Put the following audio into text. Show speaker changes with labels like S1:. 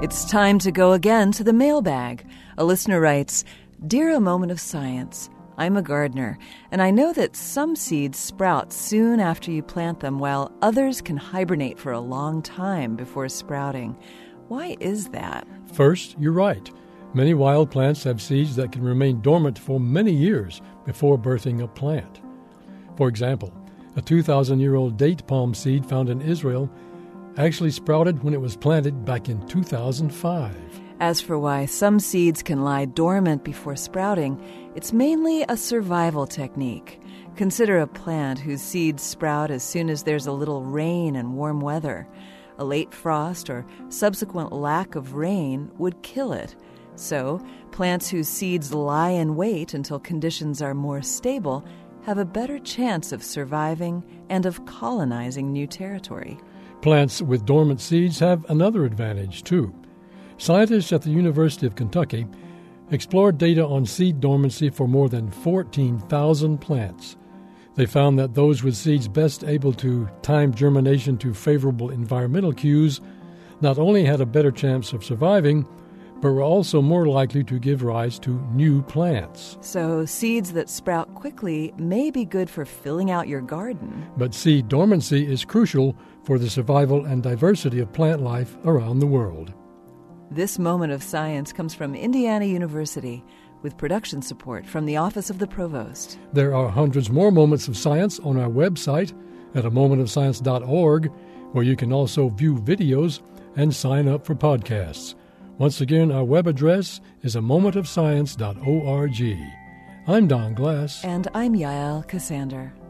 S1: It's time to go again to the mailbag. A listener writes, "Dear A Moment of Science, I'm a gardener, and I know that some seeds sprout soon after you plant them, while others can hibernate for a long time before sprouting. Why is that?"
S2: First, you're right. Many wild plants have seeds that can remain dormant for many years before birthing a plant. For example, a 2,000-year-old date palm seed found in Israel actually sprouted when it was planted back in 2005.
S1: As for why some seeds can lie dormant before sprouting, it's mainly a survival technique. Consider a plant whose seeds sprout as soon as there's a little rain and warm weather. A late frost or subsequent lack of rain would kill it. So, plants whose seeds lie in wait until conditions are more stable have a better chance of surviving and of colonizing new territory.
S2: Plants with dormant seeds have another advantage, too. Scientists at the University of Kentucky explored data on seed dormancy for more than 14,000 plants. They found that those with seeds best able to time germination to favorable environmental cues not only had a better chance of surviving, but were also more likely to give rise to new plants.
S1: So seeds that sprout quickly may be good for filling out your garden.
S2: But seed dormancy is crucial for the survival and diversity of plant life around the world.
S1: This Moment of Science comes from Indiana University, with production support from the Office of the Provost.
S2: There are hundreds more moments of science on our website at amomentofscience.org, where you can also view videos and sign up for podcasts. Once again, our web address is amomentofscience.org. I'm Don Glass.
S1: And I'm Yael Cassander.